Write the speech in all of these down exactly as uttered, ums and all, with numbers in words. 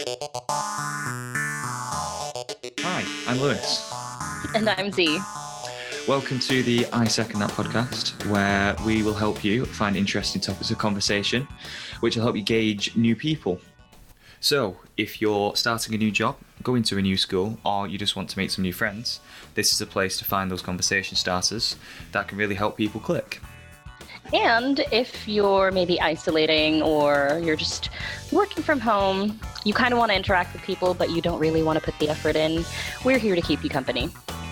Hi, I'm Lewis. And I'm Z. Welcome to the I Second That podcast, where we will help you find interesting topics of conversation, which will help you gauge new people. So, if you're starting a new job, going to a new school, or you just want to make some new friends, this is a place to find those conversation starters that can really help people click. And if you're maybe isolating or you're just working from home, you kind of want to interact with people, but you don't really want to put the effort in, we're here to keep you company.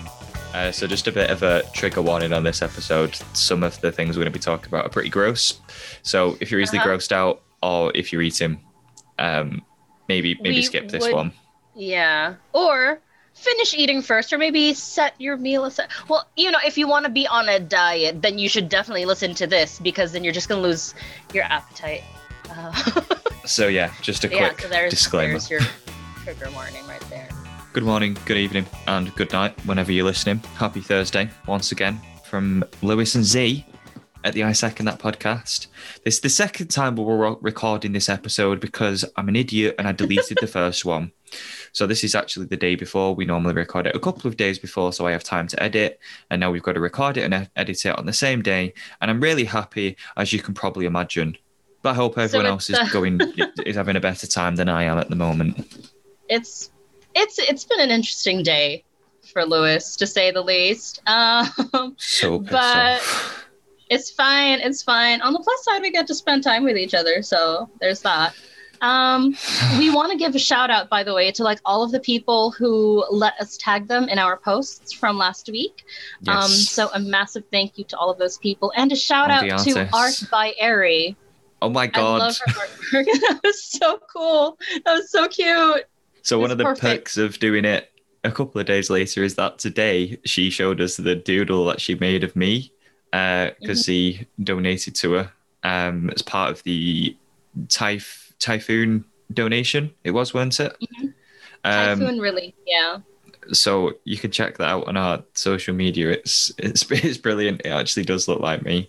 Uh, so just a bit of a trigger warning on this episode. Some of the things we're going to be talking about are pretty gross. So if you're easily Uh-huh. grossed out, or if you're eating, um, maybe maybe We skip this would- one. Yeah. Or finish eating first, or maybe set your meal aside. Well, you know, if you want to be on a diet, then you should definitely listen to this, because then you're just going to lose your appetite. Uh, So yeah, just a yeah, quick so there's, disclaimer. there's your trigger warning right there. Good morning, good evening, and good night whenever you're listening. Happy Thursday once again from Lewis and Z at the I Second That podcast. This is the second time we're recording this episode because I'm an idiot and I deleted the first one. So this is actually the day before. We normally record it a couple of days before, so I have time to edit. And now we've got to record it and edit it on the same day. And I'm really happy, as you can probably imagine. But I hope everyone So else it's, is uh, going is having a better time than I am at the moment. It's it's it's been an interesting day for Lewis, to say the least. Um, So pissed but off. it's fine. It's fine. On the plus side, we get to spend time with each other, so there's that. Um, we want to give a shout out, by the way, to like all of the people who let us tag them in our posts from last week. Yes. Um, so a massive thank you to all of those people, and a shout All out the to Art artists. by Airy. Oh my I god. love her artwork. That was so cool. That was so cute. So one It's of the perfect. perks of doing it a couple of days later is that today she showed us the doodle that she made of me because Mm-hmm. he donated to her um, as part of the typh- typhoon donation. It was, wasn't it? Mm-hmm. Um, Typhoon relief, yeah. so you can check that out on our social media. It's it's it's brilliant. It actually does look like me.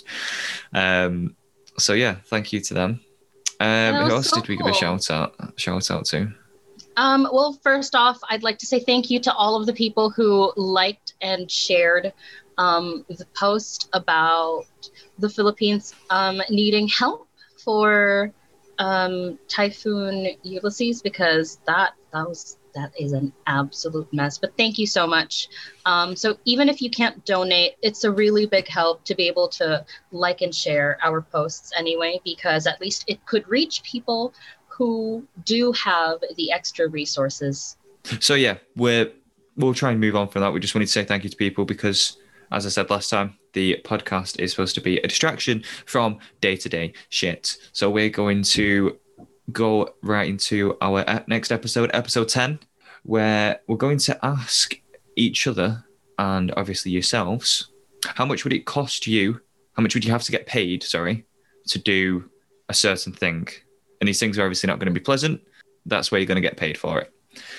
Um, so yeah, thank you to them. Um, That who was else so did we give a cool. shout out shout out to? Um, well, first off, I'd like to say thank you to all of the people who liked and shared um, the post about the Philippines um, needing help for um, Typhoon Ulysses, because that that was that is an absolute mess. But thank you so much. Um, so even if you can't donate, it's a really big help to be able to like and share our posts anyway, because at least it could reach people who do have the extra resources. So yeah, we're we'll try and move on from that. We just wanted to say thank you to people because, as I said last time, the podcast is supposed to be a distraction from day-to-day shit. So we're going to go right into our e- next episode, episode ten, where we're going to ask each other and obviously yourselves, how much would it cost you? How much would you have to get paid? Sorry, to do a certain thing. And these things are obviously not going to be pleasant. That's where you're going to get paid for it.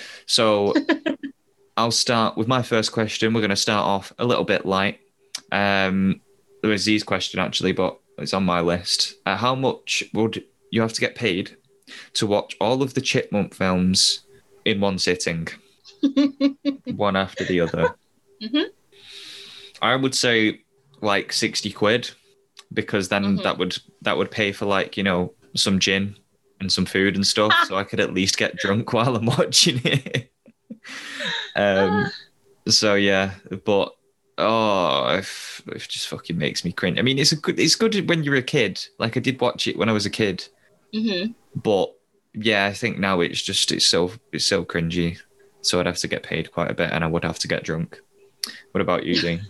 So I'll start with my first question. We're going to start off a little bit light. Um, there was Z's question, actually, but it's on my list. Uh, how much would you have to get paid to watch all of the Chipmunk films in one sitting? One after the other. Mhm. I would say like sixty quid, because then Mhm. that would that would pay for, like, you know, some gin and some food and stuff, so I could at least get drunk while I'm watching it. um, so yeah, but oh, if it just fucking makes me cringe. I mean, it's a good, it's good when you're a kid. Like, I did watch it when I was a kid, Mhm. but yeah, I think now it's just it's so it's so cringy. So I'd have to get paid quite a bit, and I would have to get drunk. What about you, Dean?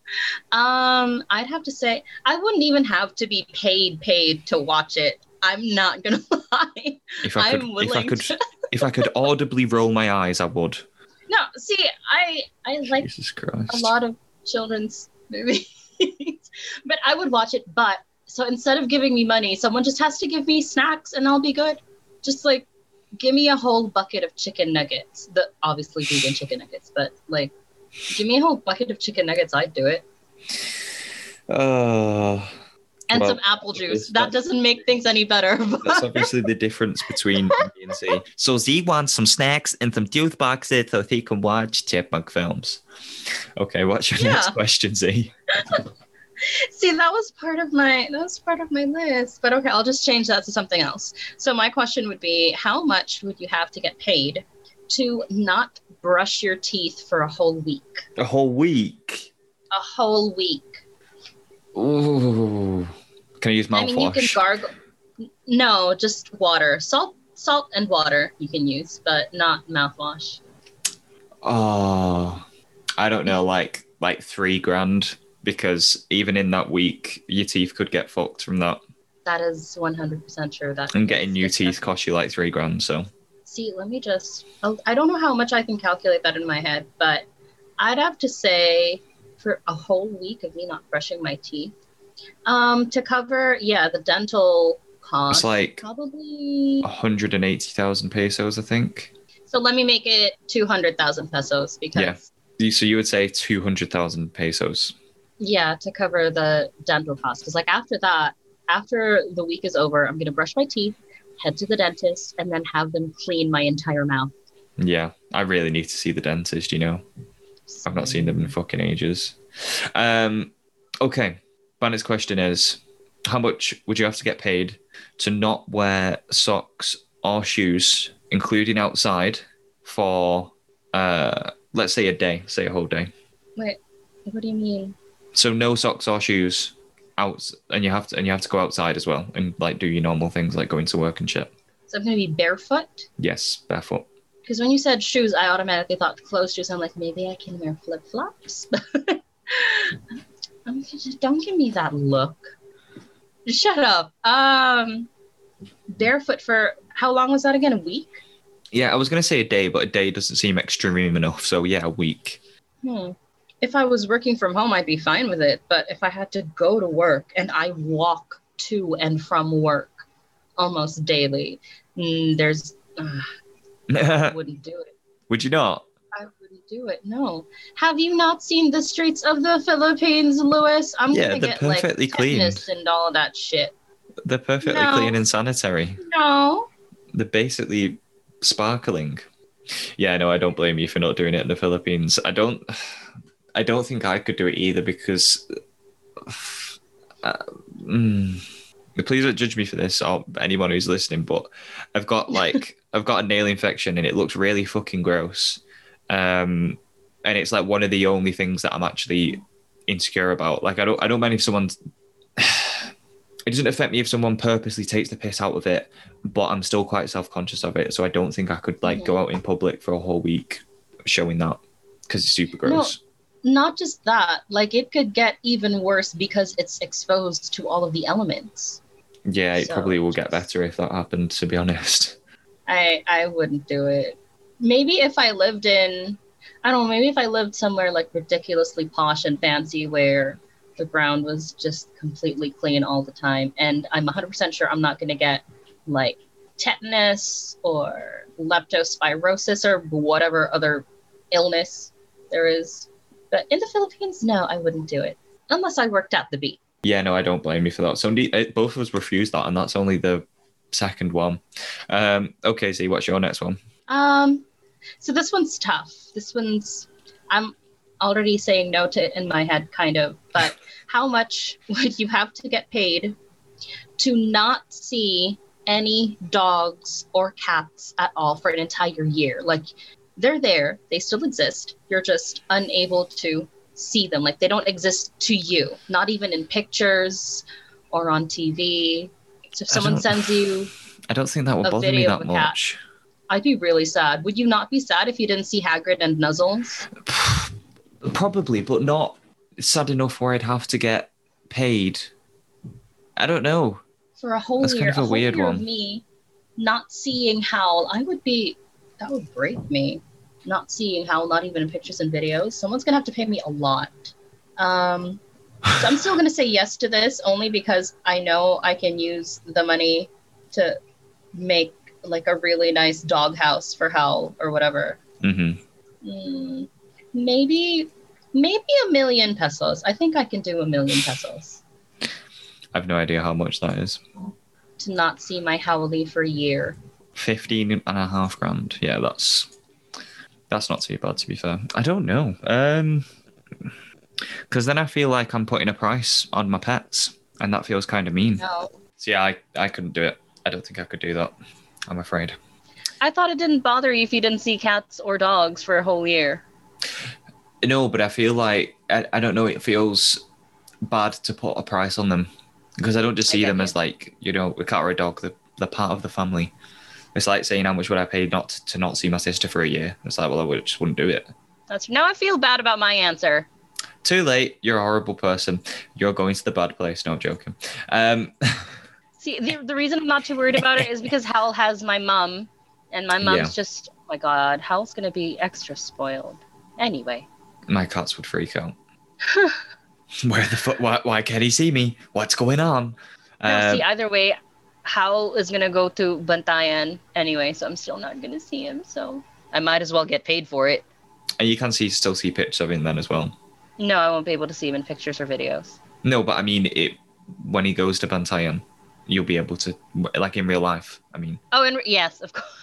Um, I'd have to say I wouldn't even have to be paid paid to watch it. I'm not gonna lie. If I could, I'm if I willing could, to. if I could audibly roll my eyes, I would. No, see, I I like Jesus Christ. a lot of children's movies, but I would watch it. But so instead of giving me money, someone just has to give me snacks, and I'll be good. Just like give me a whole bucket of chicken nuggets. The obviously vegan chicken nuggets, but like give me a whole bucket of chicken nuggets. I'd do it. Oh, And Well, some apple juice. that's- That doesn't make things any better. That's But obviously the difference between me and Z. So Z wants some snacks and some juice boxes so he can watch chipmunk films. Okay, what's your next Yeah. question, Z? see, that was part of my that was part of my list. But okay, I'll just change that to something else. So my question would be, how much would you have to get paid to not brush your teeth for a whole week? A whole week. A whole week. Ooh. Can I use mouthwash? I mean, you can gargle. No, just water. Salt, salt, and water you can use, but not mouthwash. Oh, I don't know, like like three grand, because even in that week, your teeth could get fucked from that. That is one hundred percent true. That And getting is new teeth disgusting. costs you like three grand. So See, let me just. oh, I don't know how much I can calculate that in my head, but I'd have to say for a whole week of me not brushing my teeth, um, to cover, yeah, the dental cost. it's like probably. one hundred eighty thousand pesos, I think. So let me make it two hundred thousand pesos because. Yeah. You- So you would say two hundred thousand pesos. Yeah, to cover the dental costs. Because, like, after that, after the week is over, I'm going to brush my teeth, head to the dentist, and then have them clean my entire mouth. Yeah, I really need to see the dentist, you know. I've not seen them in fucking ages. Um, okay, my next question is, how much would you have to get paid to not wear socks or shoes, including outside, for, uh, let's say a day, say a whole day? Wait, what do you mean? So no socks or shoes out, and you have to and you have to go outside as well and like do your normal things like going to work and shit. So I'm going to be barefoot? Yes, barefoot. Because when you said shoes, I automatically thought closed shoes. I'm like, maybe I can wear flip flops. Don't give me that look. Shut up. Um, barefoot for how long was that again? A week? Yeah, I was gonna say a day, but a day doesn't seem extreme enough. So yeah, a week. Hmm. If I was working from home, I'd be fine with it. But if I had to go to work and I walk to and from work almost daily, mm, there's uh, I wouldn't do it. Would you not? I wouldn't do it. No. Have you not seen the streets of the Philippines, Lewis? I'm Yeah, gonna they're get perfectly like clean. tetanus and all of that shit. They're perfectly No. clean and sanitary. No. They're basically sparkling. Yeah, no, I don't blame you for not doing it in the Philippines. I don't. I don't think I could do it either because. Uh, mm, please don't judge me for this or anyone who's listening, but I've got like I've got a nail infection and it looks really fucking gross. Um, and it's like one of the only things that I'm actually insecure about. Like I don't I don't mind if someone. It doesn't affect me if someone purposely takes the piss out of it, but I'm still quite self-conscious of it. So I don't think I could like Mhm. go out in public for a whole week showing that because it's super gross. Not just that. Like it could get even worse because it's exposed to all of the elements. Yeah, it So probably will get just- better if that happened, to be honest. I I wouldn't do it. Maybe if I lived in, I don't know, maybe if I lived somewhere like ridiculously posh and fancy where the ground was just completely clean all the time. And I'm one hundred percent sure I'm not going to get like tetanus or leptospirosis or whatever other illness there is. But in the Philippines, no, I wouldn't do it unless I worked at the beach. Yeah, no, I don't blame you for that. So uh, both of us refused that, and that's only the second one. Um, okay, Z, what's your next one? Um, so this one's tough. This one's, I'm already saying no to it in my head, kind of. But how much would you have to get paid to not see any dogs or cats at all for an entire year? Like, they're there, they still exist. You're just unable to see them. Like, they don't exist to you, not even in pictures or on T V. So if I someone don't- sends you, I don't think that would A bother me video that of a cat. much. I'd be really sad. Would you not be sad if you didn't see Hagrid and Nuzzles? Probably, but not sad enough where I'd have to get paid. I don't know. For a whole That's year, kind of a whole weird year one. of me not seeing Howl, I would be, that would break me. Not seeing Howl, not even in pictures and videos. Someone's gonna have to pay me a lot. Um, so I'm still gonna say yes to this, only because I know I can use the money to make like a really nice doghouse for Howl or whatever. hmm Mm, maybe, maybe a million pesos. I think I can do a million pesos. I have no idea how much that is. To not see my Howley for a year. Fifteen and a half grand. Yeah, that's that's not too bad, to be fair. I don't know. Um, because then I feel like I'm putting a price on my pets, and that feels kind of mean. No. So yeah, I, I couldn't do it. I don't think I could do that. I'm afraid. I thought it didn't bother you if you didn't see cats or dogs for a whole year. No, but I feel like I, I don't know. It feels bad to put a price on them because I don't just I see get them you. as like, you know, a cat or a dog. They're, they're part of the family. It's like saying how much would I pay not to, to not see my sister for a year. It's like, well, I would, just wouldn't do it. That's now I feel bad about my answer. Too late. You're a horrible person. You're going to the bad place. No, I'm joking. Um, See, the, the reason I'm not too worried about it is because Hal has my mom, and my mom's Yeah. just, oh my god, Hal's gonna be extra spoiled. Anyway. my cats would freak out. Where the fuck? Why, why can't he see me? What's going on? No, Um, see, either way, Hal is gonna go to Bantayan anyway, so I'm still not gonna see him, so I might as well get paid for it. and you can see still see pictures of him then as well. No, I won't be able to see him in pictures or videos. No, but I mean, it when he goes to Bantayan, you'll be able to, like in real life. I mean, Oh, and yes, of course.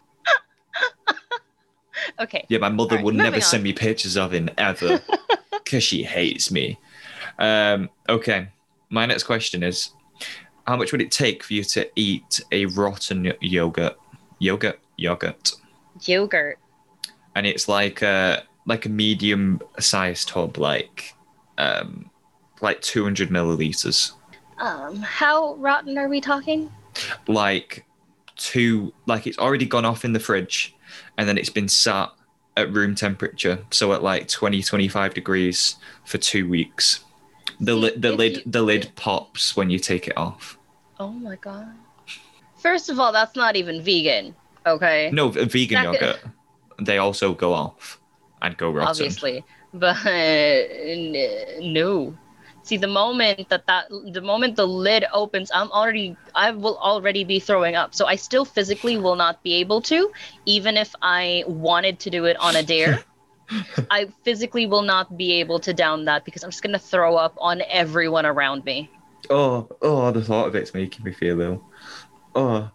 Okay. yeah, my mother All right, would never moving send on. me pictures of him ever because she hates me. Um, okay, my next question is, how much would it take for you to eat a rotten yogurt? Yogurt, yogurt, Yogurt. and it's like a like a medium-sized tub, like um, like two hundred milliliters. Um, how rotten are we talking? Like two, like it's already gone off in the fridge, and then it's been sat at room temperature, so at like twenty, twenty-five degrees for two weeks. The See, lid, the if lid, you- the lid pops when you take it off. Oh my god. First of all, that's not even vegan. Okay. No, a vegan Second- yogurt, they also go off and go rotten. Obviously, but n- no. See, the moment that that the moment the lid opens, I'm already I will already be throwing up. So I still physically will not be able to, even if I wanted to do it on a dare. I physically will not be able to down that because I'm just gonna throw up on everyone around me. Oh, oh, the thought of it's making me feel ill. Oh,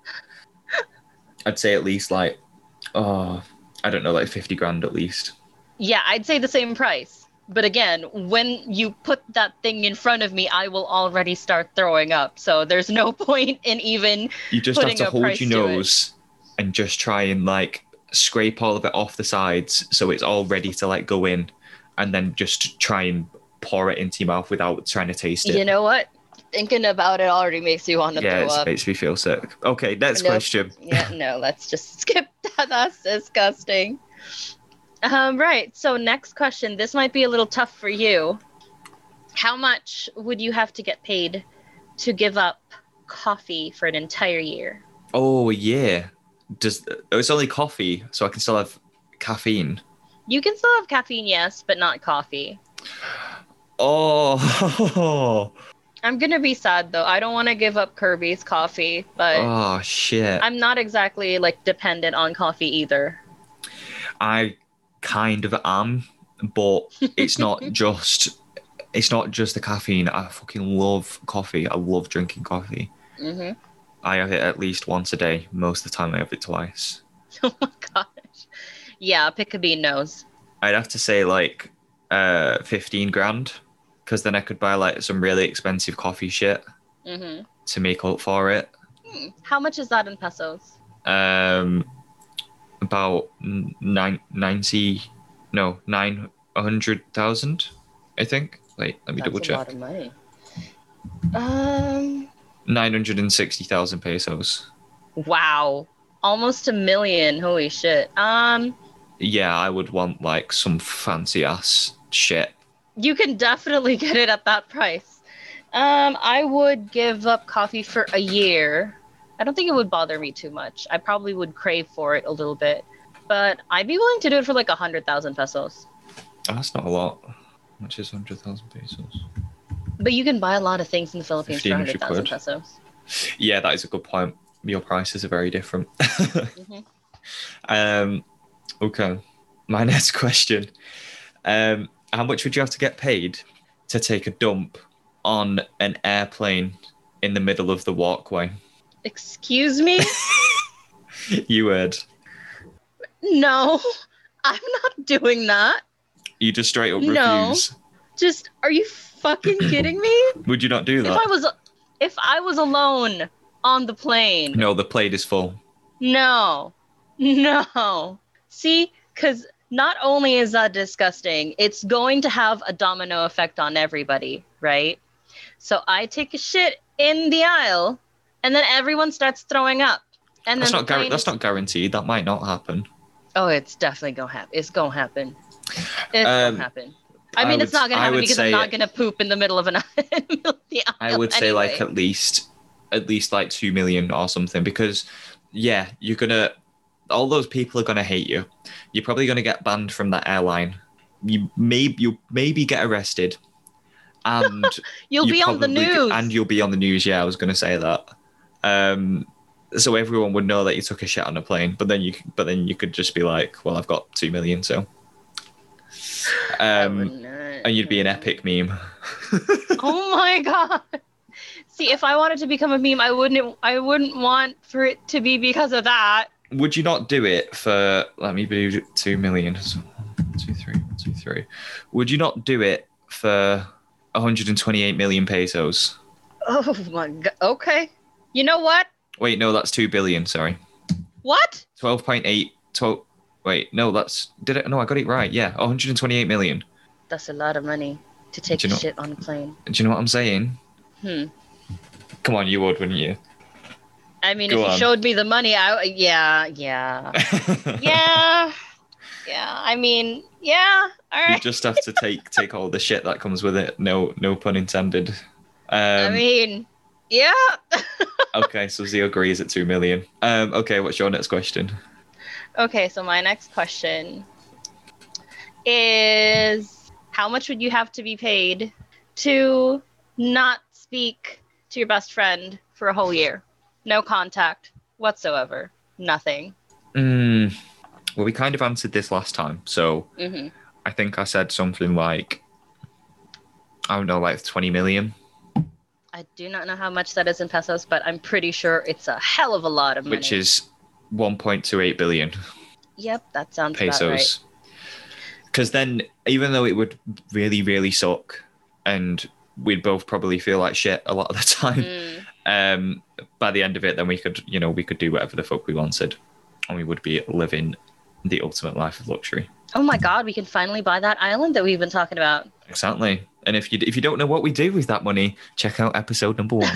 I'd say at least like, oh, I don't know, like fifty grand at least. Yeah, I'd say the same price. But again, when you put that thing in front of me, I will already start throwing up. So there's no point in even You just have putting to a hold price your to it. nose and just try and like scrape all of it off the sides so it's all ready to like go in, and then just try and pour it into your mouth without trying to taste it. You know what? Thinking about it already makes you want to yeah, throw it up. makes me feel sick. Okay, next Nope. question. Yeah, no, let's just skip that. That's disgusting. Um, right. So next question. This might be a little tough for you. How much would you have to get paid to give up coffee for an entire year? Oh yeah, does oh, it's only coffee, so I can still have caffeine. You can still have caffeine, yes, but not coffee. Oh, I'm gonna be sad though. I don't want to give up Kirby's coffee, but oh shit. I'm not exactly like dependent on coffee either. I kind of am, but it's not just it's not just the caffeine. I fucking love coffee. I love drinking coffee. Mm-hmm. I have it at least once a day. Most of the time, I have it twice. Oh my gosh. Yeah, pick a bean knows. I'd have to say like uh, fifteen grand, because then I could buy like some really expensive coffee shit Mm-hmm. to make up for it. Hmm. How much is that in pesos? Um, about nine ninety, no nine hundred thousand, I think. Wait, let me That's double a check. lot of money. Um. Nine hundred and sixty thousand pesos. Wow. Almost a million. Holy shit. Um. Yeah, I would want like some fancy ass shit. You can definitely get it at that price. Um. I would give up coffee for a year. I don't think it would bother me too much. I probably would crave for it a little bit, but I'd be willing to do it for like a hundred thousand pesos. Oh, that's not a lot. How much is hundred thousand pesos? But you can buy a lot of things in the Philippines for fifteen hundred hundred thousand quid. pesos. Yeah, that is a good point. Your prices are very different. hmm um, okay. My next question. Um, how much would you have to get paid to take a dump on an airplane in the middle of the walkway. Excuse me? You would. No, I'm not doing that. You just straight up No. refuse. Just, are you fucking kidding me? Would you not do that? If I was, if I was alone on the plane. No, the plane is full. No, no. See, because not only is that disgusting, it's going to have a domino effect on everybody, right? So I take a shit in the aisle, and then everyone starts throwing up. And That's then not the guar- plane- that's not guaranteed. That might not happen. Oh, it's definitely gonna happen. It's gonna happen. It's Um, gonna happen. I I mean, would- it's not gonna I happen would because I'm say not it- gonna poop in the middle of an aisle. the aisle I would say like anyway. at least at least like two million or something, because yeah, you're gonna all those people are gonna hate you. You're probably gonna get banned from that airline. You may you maybe get arrested, and You'll you be on the probably- news. and you'll be on the news. Yeah, I was gonna say that. Um, so everyone would know that you took a shit on a plane, but then you but then you could just be like, well, I've got two million, so. I Um, would not- and you'd be an epic meme. Oh my god. See, if I wanted to become a meme, I wouldn't I wouldn't want for it to be because of that. Would you not do it for, let me do two million. So one, two, three, one, two, three. Would you not do it for one hundred twenty-eight million pesos? Oh my god. Okay. You know what? Wait, no, that's two billion, sorry. What? twelve point eight, twelve, wait, no, that's, did it? No, I got it right. Yeah, one hundred twenty-eight million. That's a lot of money to take Do you know- shit on a plane. Do you know what I'm saying? Hmm. Come on, you would, wouldn't you? I mean, Go if you on. showed me the money, I yeah, yeah. Yeah. Yeah. I mean, yeah. All You right. just have to take take all the shit that comes with it. No, no pun intended. Um, I mean, yeah. okay, so Z agrees at two million. Um, okay, what's your next question? Okay, so my next question is how much would you have to be paid to not speak to your best friend for a whole year? No contact whatsoever. Nothing. Mm, well, we kind of answered this last time, so hmm I think I said something like, I don't know, like twenty million, I do not know how much that is in pesos, but I'm pretty sure it's a hell of a lot of money. which is one point two eight billion Yep, that sounds about right. pesos. Because then, even though it would really, really suck, and we'd both probably feel like shit a lot of the time, Mm. um, by the end of it, then we could, you know, we could do whatever the fuck we wanted, and we would be living the ultimate life of luxury. Oh my god, we can finally buy that island that we've been talking about. Exactly. And if you if you don't know what we do with that money, check out episode number one.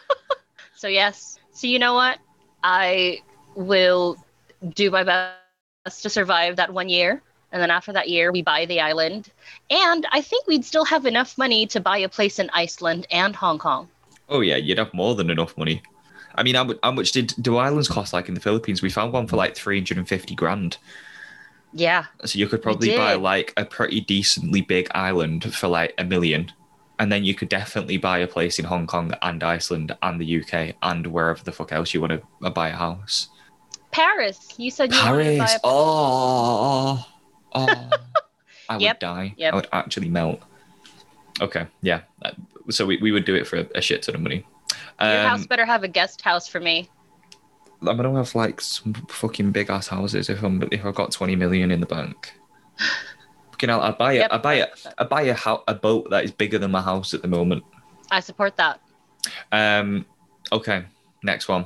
So yes. So you know what? I will do my best to survive that one year. And then after that year, we buy the island. And I think we'd still have enough money to buy a place in Iceland and Hong Kong. Oh yeah, you'd have more than enough money. I mean, how, mu- how much did do islands cost? Like in the Philippines, we found one for like three hundred and fifty grand. Yeah. So you could probably buy did. like a pretty decently big island for like a million, and then you could definitely buy a place in Hong Kong and Iceland and the U K and wherever the fuck else you want to buy a house. Paris. You said you wanted to buy Paris. a Oh, oh, I would Yep, die. yep. I would actually melt. Okay, yeah. Uh, So we, we would do it for a, a shit ton of money. Your Um, house better have a guest house for me. I'm gonna have like some fucking big ass houses if I'm if I've got twenty million in the bank. Fucking hell, I'd buy it. Yep. I buy it. I buy a ho- a boat that is bigger than my house at the moment. I support that. Um, okay, next one.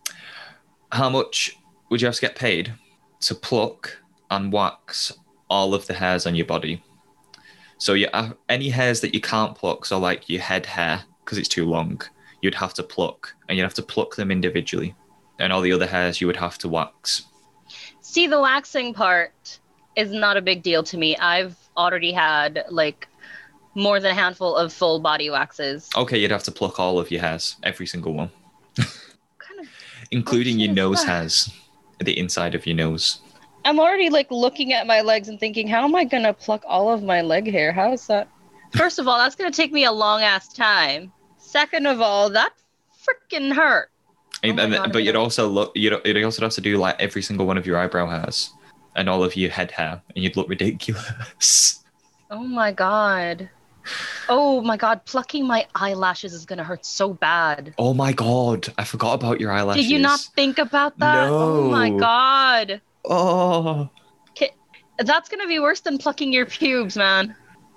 How much would you have to get paid to pluck and wax all of the hairs on your body? So you uh, any hairs that you can't pluck, so like your head hair because it's too long, you'd have to pluck, and you'd have to pluck them individually, and all the other hairs you would have to wax. See, the waxing part is not a big deal to me. I've already had like more than a handful of full body waxes. Okay, you'd have to pluck all of your hairs, every single one, Kind of. including your is nose that? hairs, the inside of your nose. I'm already like looking at my legs and thinking, how am I gonna pluck all of my leg hair? How is that? First of all, that's gonna take me a long ass time. Second of all, that freaking hurt. And, Oh my and- God, but I you'd know. also look. You'd, you'd also have to do like every single one of your eyebrow hairs and all of your head hair, and you'd look ridiculous. Oh my god. Oh my God, plucking my eyelashes is gonna hurt so bad. Oh my God, I forgot about your eyelashes. Did you not think about that? Oh my No. God. Oh. Ki- That's gonna be worse than plucking your pubes, man.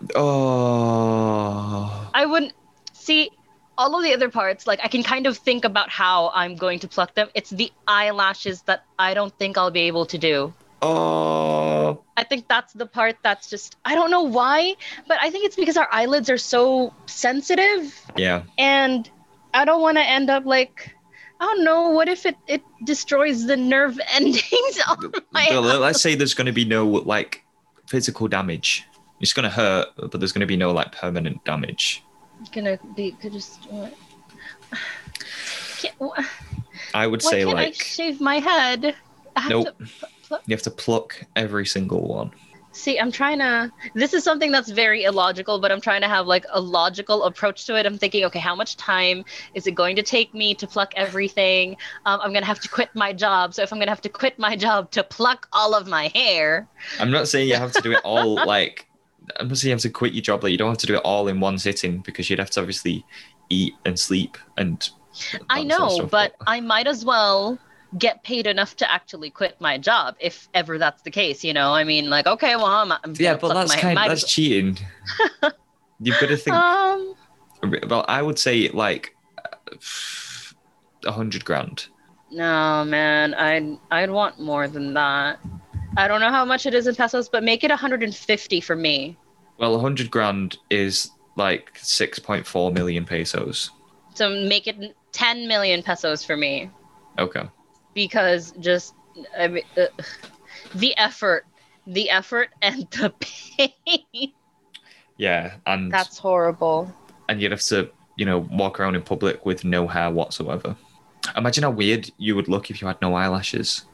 Oh. I wouldn't see all of the other parts. Like, I can kind of think about how I'm going to pluck them. It's the eyelashes that I don't think I'll be able to do. Oh. I think that's the part that's just, I don't know why, but I think it's because our eyelids are so sensitive, Yeah. and I don't want to end up like, I don't know, what if it, it destroys the nerve endings on my Well, eye? let's say there's going to be no like physical damage. It's going to hurt, but there's going to be no like permanent damage. It's gonna be, could just, what? Can't, wh- I would why say can't I like shave my head? I have nope. to pl- pl- You have to pluck every single one. See, I'm trying to. This is something that's very illogical, but I'm trying to have like a logical approach to it. I'm thinking, okay, how much time is it going to take me to pluck everything? Um, I'm gonna have to quit my job. So if I'm gonna have to quit my job to pluck all of my hair, I'm not saying you have to do it all like I'm not saying you have to quit your job. Like you don't have to do it all in one sitting because you'd have to obviously eat and sleep and. I that sort of know, stuff, but I might as well get paid enough to actually quit my job if ever that's the case. You know, I mean, like, okay, well, I'm, I'm yeah, gonna but pluck that's my kind might that's as cheating. You've got to think. Um, Well, I would say like a hundred grand. no, man, I'd I'd want more than that. I don't know how much it is in pesos, but make it one hundred fifty for me. Well, a hundred grand is like six point four million pesos. So make it ten million pesos for me, Okay. because just I mean, uh, the effort, the effort and the pain. Yeah, and That's horrible. and you'd have to, you know, walk around in public with no hair whatsoever. Imagine how weird you would look if you had no eyelashes.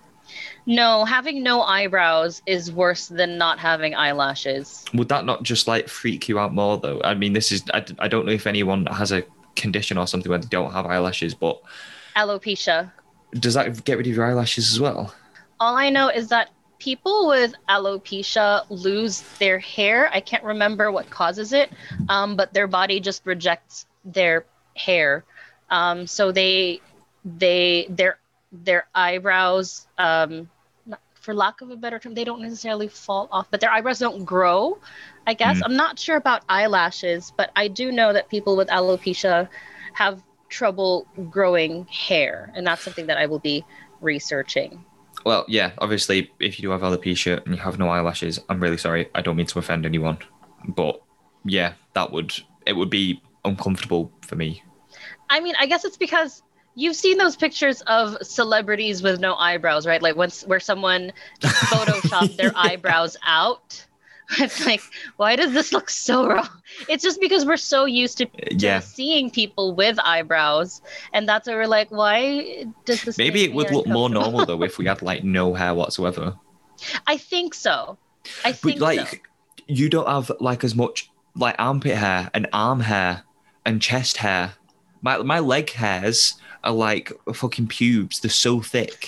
No, having no eyebrows is worse than not having eyelashes. Would that not just like freak you out more though? I mean, this is I, I don't know if anyone has a condition or something where they don't have eyelashes, but Alopecia. does that get rid of your eyelashes as well? All I know is that people with alopecia lose their hair. I can't remember what causes it, um, but their body just rejects their hair. Um, so they, they, their, their eyebrows, um, for lack of a better term, they don't necessarily fall off, but their eyebrows don't grow, I guess. Mm. I'm not sure about eyelashes, but I do know that people with alopecia have trouble growing hair, and that's something that I will be researching. Well, yeah, obviously, if you do have alopecia and you have no eyelashes, I'm really sorry. I don't mean to offend anyone, but yeah, that would it would be uncomfortable for me. I mean, I guess it's because you've seen those pictures of celebrities with no eyebrows, right? Like once where someone just photoshopped their eyebrows out. It's like, why does this look so wrong? It's just because we're so used to, to Yeah. seeing people with eyebrows, and that's why we're like, why does this? Maybe make it me would look more uncomfortable? normal though if we had like no hair whatsoever. I think so. I But think like, so. you don't have like as much like armpit hair and arm hair and chest hair. My my leg hairs are like fucking pubes. They're so thick.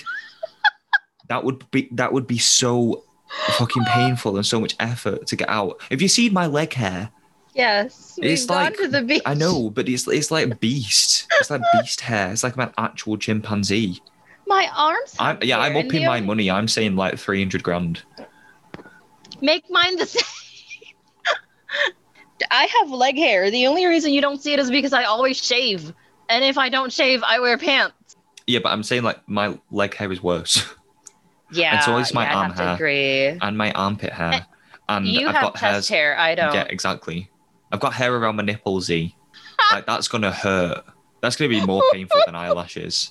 that would be that would be so fucking painful and so much effort to get out. If you see my leg hair, Yes, we've it's gone like to the beach. I know, but it's it's like beast. It's like beast hair. It's like an actual chimpanzee. My arms. I'm have yeah. I'm hair, and upping the my only- money. I'm saying like three hundred grand. Make mine the same. I have leg hair. The only reason you don't see it is because I always shave. And if I don't shave, I wear pants. Yeah, but I'm saying like my leg hair is worse. Yeah, And so is my yeah, arm I have to hair. agree. And my armpit hair. And You I've have got chest hairs. hair. I don't. Yeah, exactly. I've got hair around my nipples, Z. Like that's gonna hurt. That's gonna be more painful than eyelashes.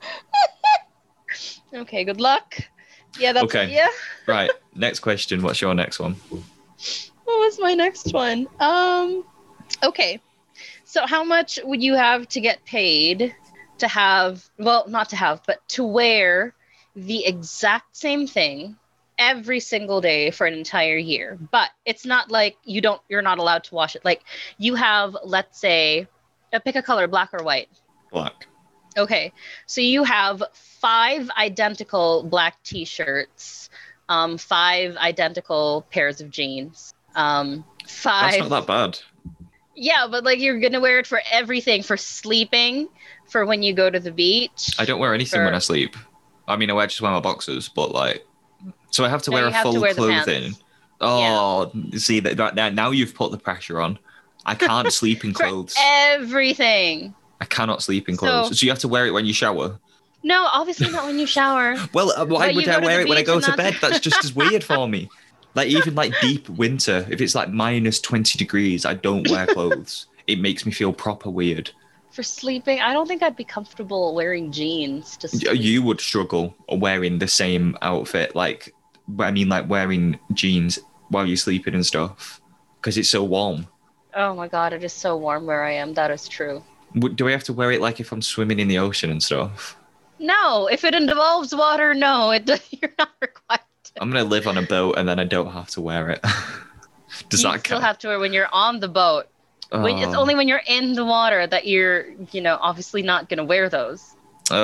Okay, good luck. Yeah, that's Okay. yeah. Right. Next question. What's your next one? What was my next one? Um okay. So how much would you have to get paid to have, well, not to have, but to wear the exact same thing every single day for an entire year? But it's not like you don't you're not allowed to wash it. Like you have, let's say, uh, pick a color, black or white. Black. Okay, so you have five identical black T-shirts, um, five identical pairs of jeans, um, five. That's not that bad. Yeah, but like you're gonna wear it for everything, for sleeping, for when you go to the beach. I don't wear anything for... when I sleep. I mean, I wear just wear my boxers, but like, so I have to No, wear you a have to full wear the clothing. pants. Oh, see that that that- now you've put the pressure on. I can't sleep in For clothes. everything. I cannot sleep in So- clothes. So you have to wear it when you shower. No, obviously not when you shower. Well, uh, why But you would go I to wear the it when I beach go and to that's- bed? That's just as weird for me. Like even like deep winter, if it's like minus twenty degrees, I don't wear clothes. It makes me feel proper weird. For sleeping, I don't think I'd be comfortable wearing jeans to sleep. You would struggle wearing the same outfit, like I mean, like wearing jeans while you're sleeping and stuff, because it's so warm. Oh my god, it is so warm where I am. That is true. Would- Do I have to wear it like if I'm swimming in the ocean and stuff? No, if it involves water, no, it you're not required to. I'm gonna live on a boat and then I don't have to wear it. Does you that still count? have to wear when you're on the boat. When, it's Oh. only when you're in the water that you're, you know, obviously not gonna wear those.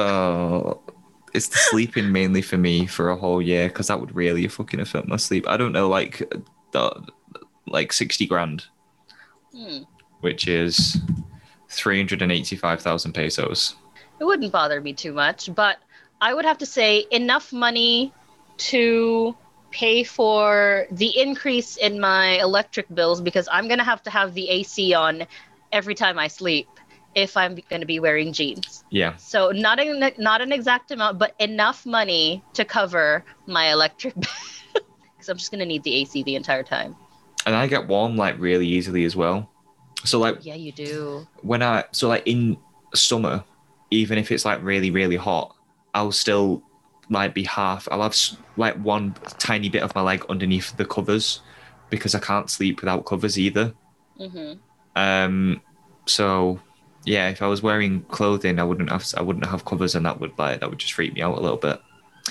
Oh, it's the sleeping mainly for me for a whole year because that would really fucking affect my sleep. I don't know, like, the, like sixty grand, Hmm. which is three hundred eighty-five thousand pesos. It wouldn't bother me too much, but I would have to say enough money to pay for the increase in my electric bills because I'm gonna have to have the A C on every time I sleep if I'm gonna be wearing jeans. Yeah. So not an not an exact amount, but enough money to cover my electric bill because I'm just gonna need the A C the entire time. And I get warm like really easily as well. So like Yeah, you do. when I so like in summer, even if it's like really really hot, I'll still like be half. I'll have s- like one tiny bit of my leg underneath the covers because I can't sleep without covers either. hmm Um, so yeah, if I was wearing clothing, I wouldn't have I wouldn't have covers, and that would like that would just freak me out a little bit.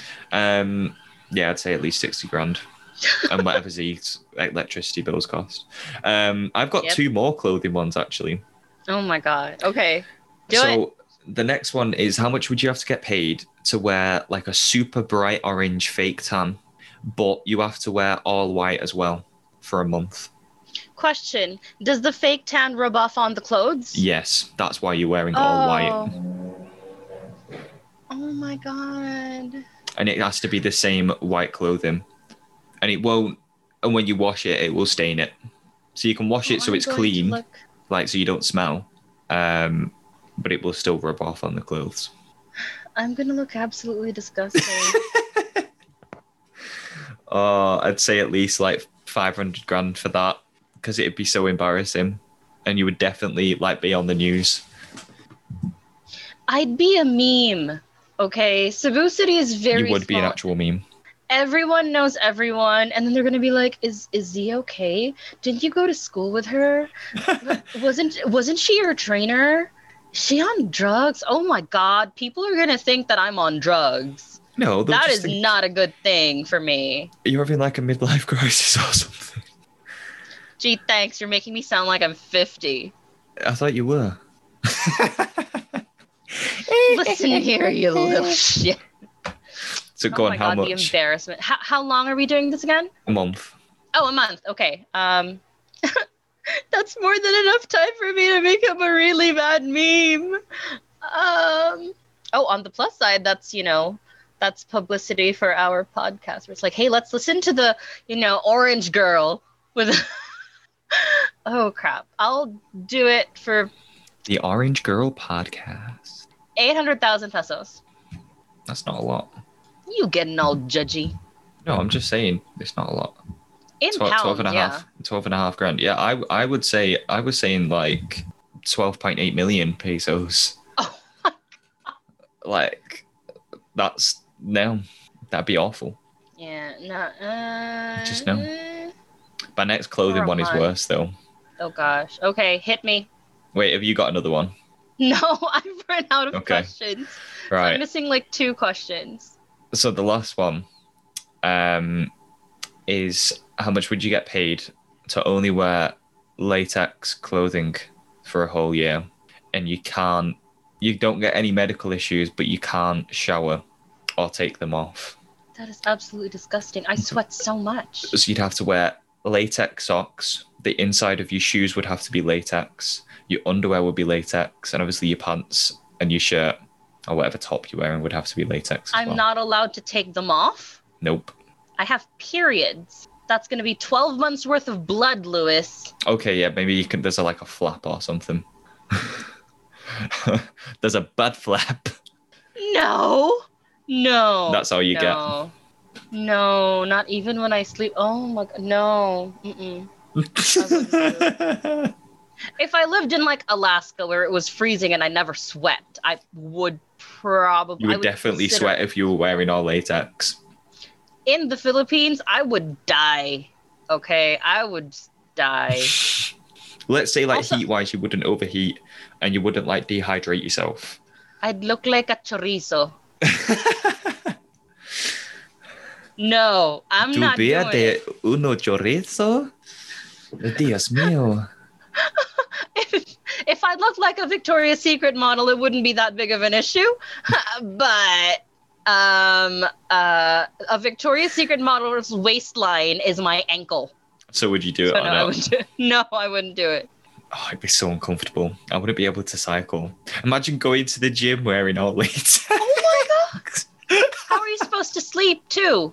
Um, yeah, I'd say at least sixty grand, and whatever the electricity bills cost. Um, I've got Yep. two more clothing ones actually. Oh my god. Okay. Do so it. the next one is how much would you have to get paid to wear like a super bright orange fake tan, but you have to wear all white as well for a month. Question: does the fake tan rub off on the clothes? Yes, that's why you're wearing all white. Oh my god. And it has to be the same white clothing, and it won't. And when you wash it, it will stain it. So you can wash it so I'm it's going to clean, look- like so you don't smell, um, but it will still rub off on the clothes. I'm gonna look absolutely disgusting. Oh, I'd say at least like five hundred grand for that because it'd be so embarrassing, and you would definitely like be on the news. I'd be a meme. Okay, Cebu City is very. You would be an small. actual meme. Everyone knows everyone, and then they're gonna be like, "Is is Z okay? Didn't you go to school with her? wasn't wasn't she your trainer? Is she on drugs? Oh my god, people are gonna think that I'm on drugs. No, they'll That just is think not a good thing for me. you're having like a midlife crisis or something. Gee, thanks. You're making me sound like I'm fifty. I thought you were. Listen here, you little shit. So go oh on, my how god, the much? embarrassment. How, how long are we doing this again? A month. Oh, a month. Okay. Um, that's more than enough time for me to become a really bad meme. Um, oh, on the plus side, that's, you know, that's publicity for our podcast. Where it's like, hey, let's listen to the, you know, orange girl with. Oh crap! I'll do it for The Orange Girl podcast. eight hundred thousand pesos. That's not a lot. You getting all judgy? No, I'm just saying it's not a lot. In Twelve, pounds, twelve and a yeah. half, twelve and a half grand. Yeah, I I would say I was saying like twelve point eight million pesos. Oh my Like that's no, that'd be awful. Yeah, no. Uh, Just no. My next clothing For a one is month. worse though. Oh gosh. Okay, hit me. Wait, have you got another one? No, I've run out of Okay. questions. Right. I'm missing like two questions. So the last one um, is how much would you get paid to only wear latex clothing for a whole year, and you can't, you don't get any medical issues, but you can't shower or take them off. That is absolutely disgusting. I sweat so much. So you'd have to wear latex socks. The inside of your shoes would have to be latex. Your underwear would be latex, and obviously your pants and your shirt or whatever top you're wearing would have to be latex. As I'm well. not allowed to take them off. Nope. I have periods. That's going to be twelve months worth of blood, Lewis. Okay, yeah, maybe you can. There's a, like a flap or something. There's a bad flap. No, no. That's all you no. get. No, not even when I sleep. Oh my god, no. Mm-mm. I if I lived in like Alaska where it was freezing and I never sweat, I would probably. You would, I would definitely consider... sweat if you were wearing all latex. In the Philippines, I would die. Okay, I would die. Let's say, like, Also, heat-wise, you wouldn't overheat and you wouldn't, like, dehydrate yourself. I'd look like a chorizo. No, I'm Tu not doing vea de it. uno chorizo? Dios mío. if, if I looked like a Victoria's Secret model, it wouldn't be that big of an issue. But um, uh, a Victoria's Secret model's waistline is my ankle. So would you do it So or no, not? I wouldn't do it. No, I wouldn't do it. Oh, it'd be so uncomfortable. I wouldn't be able to cycle. Imagine going to the gym wearing all latex. Oh my god! How are you supposed to sleep too?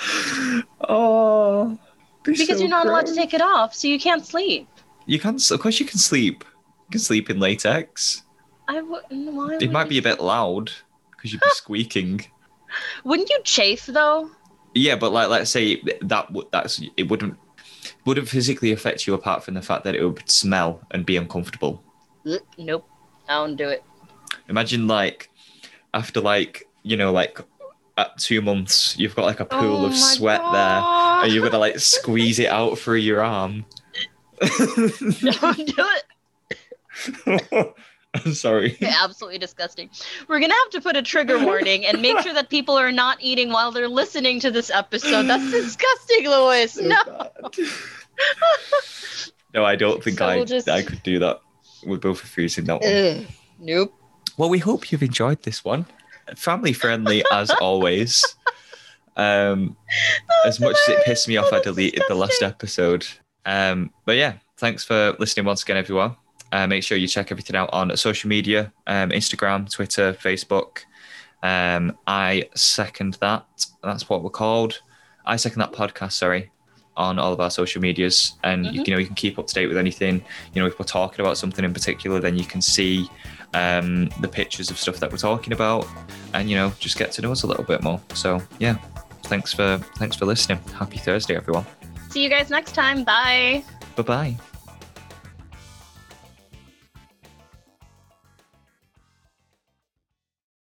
Oh, Because so you're not allowed to gross. take it off, so you can't sleep. You can, of course, you can sleep. You can sleep in latex. I would. Why It would might you be a bit loud because you'd be squeaking. Wouldn't you chafe though? Yeah, but like, let's say that would that's it wouldn't wouldn't physically affect you apart from the fact that it would smell and be uncomfortable. Ugh, nope, I don't do it. Imagine like after like you know like at two months you've got like a pool Oh of my sweat God. there and you're gonna like squeeze it out through your arm. Don't do it. I'm sorry. Absolutely disgusting. We're gonna have to put a trigger warning and make sure that people are not eating while they're listening to this episode. That's disgusting, Lewis. So No. bad. No, I don't think So I we'll just- I could do that. We're both refusing that one. Ugh. Nope. Well, we hope you've enjoyed this one. Family friendly as always. Um, as much as it pissed me off, I deleted the last episode. Um, but yeah, thanks for listening once again, everyone. Uh, make sure you check everything out on social media, um, Instagram, Twitter, Facebook. Um, I second that. That's what we're called. I second that podcast, sorry, on all of our social medias. And, Mhm. you know, you can keep up to date with anything. You know, if we're talking about something in particular, then you can see um, the pictures of stuff that we're talking about and, you know, just get to know us a little bit more. So, yeah, thanks for thanks for listening. Happy Thursday, everyone. See you guys next time. Bye. Bye-bye.